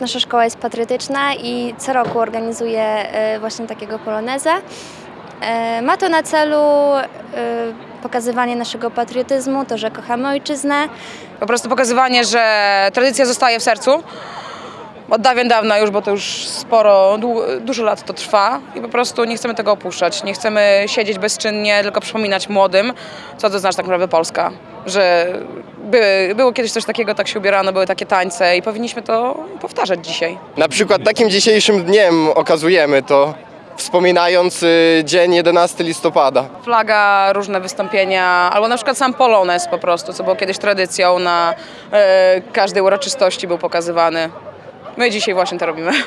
Nasza szkoła jest patriotyczna i co roku organizuje właśnie takiego poloneza. Ma to na celu pokazywanie naszego patriotyzmu, to, że kochamy ojczyznę. Po prostu pokazywanie, że tradycja zostaje w sercu. Od dawien dawna już, bo to już dużo lat to trwa i po prostu nie chcemy tego opuszczać. Nie chcemy siedzieć bezczynnie, tylko przypominać młodym, co to znaczy tak naprawdę Polska. Że było kiedyś coś takiego, tak się ubierano, były takie tańce i powinniśmy to powtarzać dzisiaj. Na przykład takim dzisiejszym dniem okazujemy to, wspominając dzień 11 listopada. Flaga, różne wystąpienia, albo na przykład sam polonez po prostu, co było kiedyś tradycją, na każdej uroczystości był pokazywany. My dzisiaj właśnie to robimy.